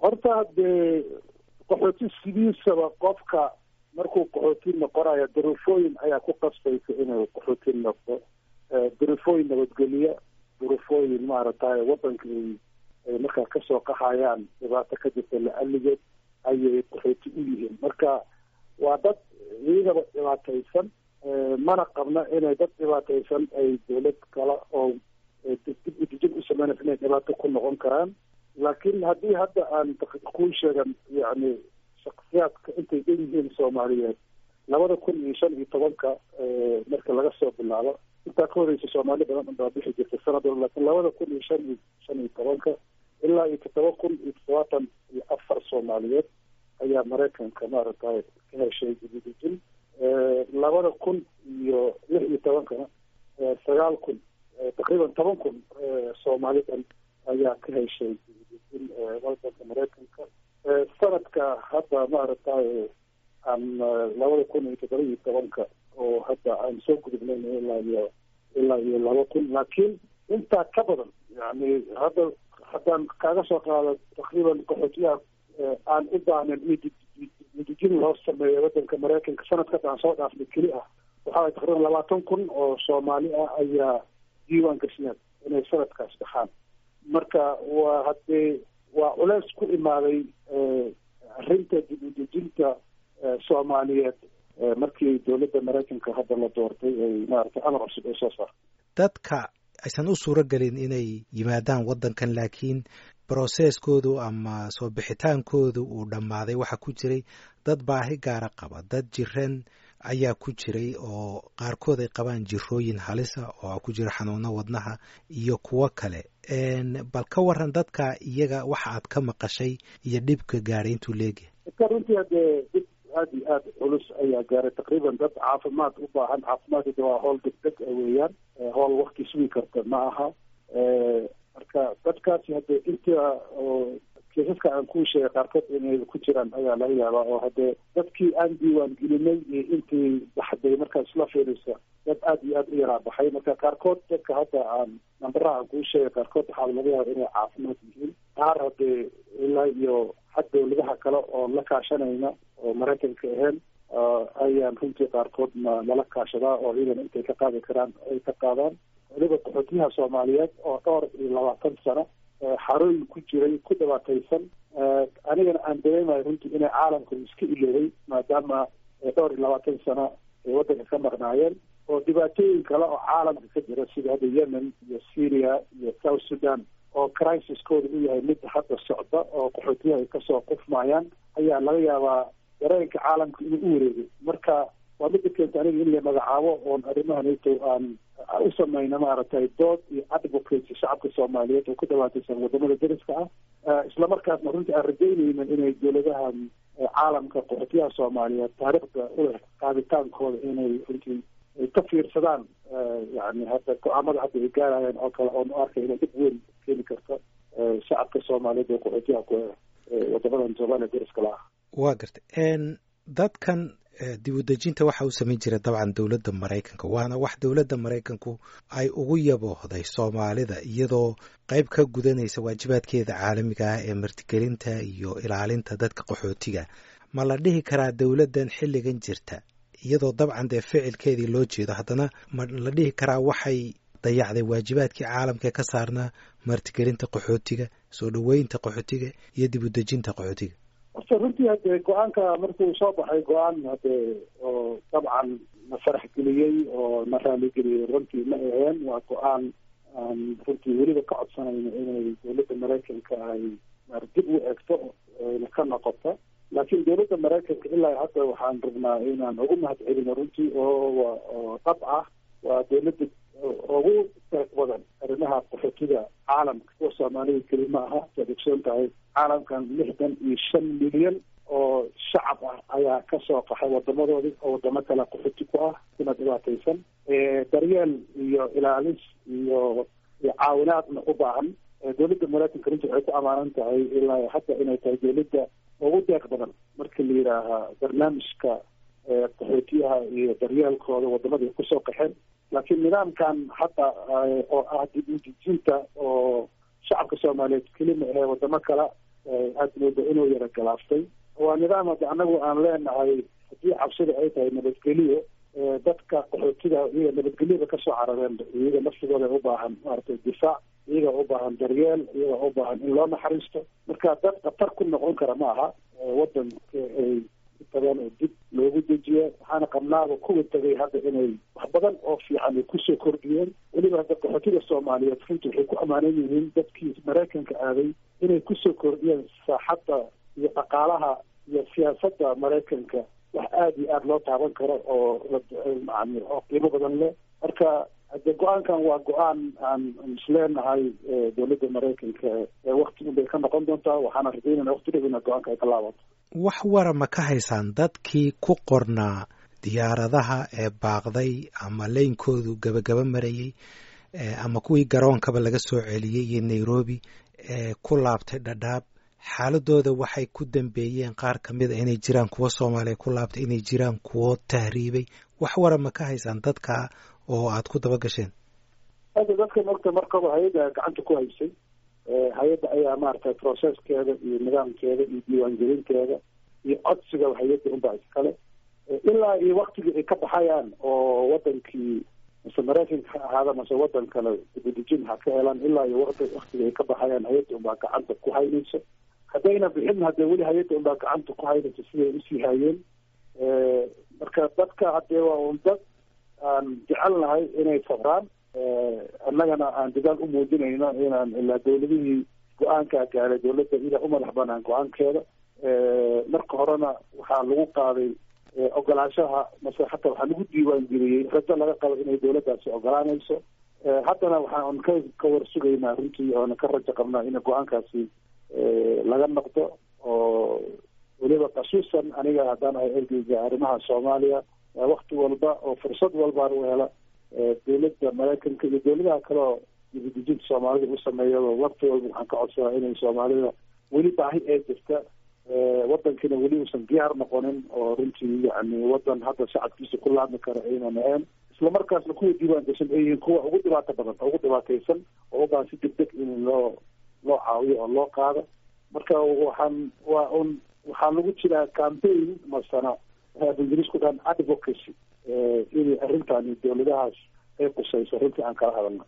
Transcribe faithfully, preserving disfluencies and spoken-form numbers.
horta dee qaxooti sidiisaba qofka markuu qaxooti noqonayo duruufooyin ayaa ku qasbaysa inuu qaxooti noqdo, duruufooyin nabadgelya, duruufooyin maaragtay wadanka ay markaa kasoo qaxayaan dhibaato ka jirta la-aligeed ayay qaxooti u yihiin. marka waa dad iyagaba dhibaataysan, mana qabna inay dad dhibaataysan ay dawlad kale oo dib u dejin u sameynaysa inay dhibaato ku noqon karaan. laakiin haddii hadda aan kuu sheegan yani shaksiyaadka intay dhan yihiin soomaaliyeed labada kun iyo shan iyo tobanka marka laga soo bilaabo, intaa ka horeysa soomaali badan unbaa bixi jirta sanad walba, laakiin labada kun iyo shan iyo shan iyo tobanka ilaa iyo toddoba kun iyo toddobaatan iyo afar soomaaliyeed ayaa maraykanka maaragtay ka heshay dibudejin. labada kun iyo lix iyo tobankana sagaal kun taqriiban toban kun soomaalidan ayaa ka heshay dibudejin wadanka maraykanka. sanadka hadda maaragtay aan labada kun iyo toddoba iyo tobanka oo hadda aan soo gudubnayna ilaa iyo ilaa iyo laba kun, laakiin intaa ka badan yani hadda haddaan kaaga soo qaado taqriiban qaxootiyaha aan u baahnayn in dejin loo sameeyo wadanka maraykanka sanadka aan soo dhaafnay keli ah waxaa taqriiban labaatan kun oo soomaali ah ayaa diiwaan gashneen inay sanadkaas dhaxaan. marka waa haddee waa culeys ku imaaday arrinta dib u dejinta soomaaliyeed markii dowladda maraykanka hadda la doortay ay maaragtay amar cusub ay soo saartay. dadka aysan u suuro gelin inay yimaadaan waddankan laakiin broseskoodu ama soo bixitaankoodu uu dhammaaday waxaa ku jiray dad baahi gaara qaba, dad jiran ayaa ku jiray oo qaarkood ay qabaan jirooyin halisa oo ku jira xanuuno wadnaha iyo kuwo kale. bal ka waran dadka iyaga waxa aad ka maqashay iyo dhibka gaaray intuu leegyahay. runtii hadee dib aad iyo aad culus ayaa gaaray, taqriiban dad caafimaad u baahan. caafimaadka waa howl degdeg weeyaan, howl wakti sugi karta ma aha. marka dadkaasi hadee inta oo kiisaska aan kuu sheegay qaarkood inay ku jiraan ayaa laga yaabaa, oo haddee dadkii aan diiwaan gelinay iyo intii baxday markaas la fiirisa dad aad iyo aad u yaraa baxay. marka qaarkood dadka hadda aan nambaraha aan kuu sheegay qaarkood waxaa laga yaaba inay caafimaad yihiin, qaar haddee ilaa iyo xag dawladaha kale oo la kaashanayna oo maraykanka ahayn ayaan runtii qaarkoodna lala kaashadaa oo ciidan intay ka qaadi karaan ay ka qaadaan. weliba qaxootiyaha soomaaliyeed oo dhowr iyo labaatan sano xarooyin ku jiray ku dhibaataysan, anigana aan dareemayo runtii inay caalamka iska iloobay maadaama dhowr iyo labaatan sano ay waddanka ka maqnaayeen, oo dhibaatooyin kale oo caalamka ka jira sida hadda yemen iyo syria iyo south sudan oo crisiskooda u yahay mid hadda socda oo qaxootiyaha ay kasoo qufmayaan ayaa laga yaabaa dareenka caalamka inuu u wareegay. marka waa mida keenta aniga in la magacaabo oon arrimahanito aan u samayna maaragtay dood iyo advocacy shacabka soomaaliyeed oo ku dhawaataysan wadamada dariska ah, islamarkaasna runtii aan rajaynayna inay dowladahan caalamka qaxootiyaha soomaaliyeed taariikhda uleh qaaditaankooda inay runtii ka fiirsadaan yani hadda go-aamada hadda ay gaarayaan oo kale oon u arkay inay dib weyn keeni karta shacabka soomaaliyeed oo qaxootiyaha ku wadamadan soomaaliya dariska la ah. waa gartay dadkan dib u dejinta waxa uu samayn jira dabcan dowladda maraykanka, waana wax dowladda maraykanku ay ugu yaboohday soomaalida iyadoo qayb ka gudanaysa waajibaadkeeda caalamiga ah ee martigelinta iyo ilaalinta dadka qaxootiga. ma la dhihi karaa dowladdan xilligan jirta iyadoo dabcan dee ficilkeedii loo jeedo haddana ma la dhihi karaa waxay dayacday waajibaadkii caalamka ka saarnaa martigelinta qaxootiga, soo dhoweynta qaxootiga iyo dib u dejinta qaxootiga? horta runtii hadee go-aanka markuu soo baxay go-aan hadee oo dabcan na farax geliyey oo na raaligeliyey runtii ma aheen. waa go-aan aan runtii weliba ka codsanayno inay dowladda maraykanka ay dib u egto ayna ka noqoto, laakiin dowladda maraykanka ilaa hadda waxaan rabnaa inaan ugu mahad celino runtii oo oo dhab ah. waa dowladda ugu deeq badan arrimaha qaxootiga caalamka, kuwa soomaalida keli ma aha. waad ogsoon tahay caalamkan lixdan iyo shan milyan oo shacab ah ayaa kasoo qaxay wadamadoodii oo wadamo kale qaxooti ku ah kuna dhibaataysan, daryeel iyo ilaalis iyo iyo caawinaadna u baahan. dowladda maraykanka runtii waxay ku amaanan tahay ilaa hadda inay tahay dowladda ugu deeq badan marka la yidhaaha barnaamijka qaxootiyaha iyo daryeelkooda wadamada ay kusoo qaxeen. laakiin nidaamkan hadda oo ah dib u dejinta oo shacabka soomaaliyeed kelima ahee wadamo kale aada mooda inuu yara galaaftay. waa nidaam hadda anagu aan leenahay haddii cabsida ay tahay nabadgeliyo dadka qaxootiga iyaga nabadgelyada kasoo carareen iyaga nafsigooda u baahan maaragtay difaac, iyaga u baahan daryeel, iyaga u baahan in loo naxariisto. marka dad khatar ku noqon kara ma aha wadanka ay tagaan oo dib loogu dejiyo. waxaana qabnaaba kuwa tagay hadda inay wax badan oo fiican ay kusoo kordhiyeen. weliba hadda qaxootiga soomaaliyeed runtii waxay ku ammaanan yihiin dadkii maraykanka aaday inay kusoo kordhiyeen saaxadda iyo dhaqaalaha iyo siyaasadda maraykanka wax aada iyo aada loo taaban karo oo yani oo qiimo badan leh. marka hadde go-aankan waa go-aan aan isleenahay dowladda maraykanka wakti un bay ka noqon doontaa. waxaana rajaynana wakti dhow ina go-aanka ay ka laabato. wax wara ma ka haysaan dadkii ku qornaa diyaaradaha ee baaqday ama leynkoodu gabagaba marayey ama kuwii garoonkaba laga soo celiyey iyo nairobi ee ku laabtay dhadhaab, xaaladooda waxay ku dambeeyeen qaar ka mid a inay jiraan kuwo soomaaliya ku laabtay, inay jiraan kuwo tahriibay. wax wara ma ka haysaan dadka oo aada ku daba gasheen? hadda dadka mogta markaba hay-adda gacanta ku haysay. hay-adda ayaa maaragtay processkeeda iyo nidaamkeeda iyo diiwaangelinteeda iyo codsiga hay-adda unbaa iskale ilaa iyo waktigii ay ka baxayaan oo wadankii mase maraykanka ha ahaada mase wadan kale dibadejin ha ka helaan. ilaa iyo waktigii ay ka baxayaan hay-adda unbaa gacanta ku haynayso. haddayna bixin haddee weli hay-adda unbaa gacanta ku haynayso siday usii hayeen. marka dadka haddee waa un dad aan jecelnahay inay sabraan, annagana aan dadaal u muujinayno inaan ilaa dawladihii go-aankaa gaaray dawladda ida u madax banaan go-aankeeda. marka horena waxaa lagu qaaday ogolaanshaha mase hataa waxaa lagu diiwaan geliyey rajo laga qabo inay dawladdaasi ogolaanayso. haddana waxaan ka ka war sugaynaa runtii oona ka rajo qabnaa in go-aankaasi laga noqdo. oo weliba khasuusan aniga haddaan ahay ergeyga arrimaha soomaaliya wakti walba oo fursad walbaan u hela dawladda maraykanka iyo dawladaha kale oo dibadejinta soomaalida u sameeyado wakti walba waxaan ka codsadaa inay soomaalida weli baahi ee jirta wadankiina weli uusan diyaar noqonin oo runtii yani wadan hadda shacabkiisa ku laabmi kara aynan ahayn. isla markaasna kuwa diiwaan gashan ay yihiin kuwa ugu dhibaato badan ugu dhibaataysan oo u baahan si degdeg in loo loo caawiyo oo loo qaado. marka waxaan waa un waxaa lagu jiraa campaign masana ingiriisku dhan advocacy inay arrintaani dawladahaas ay qusayso runtii aan kala hadalna.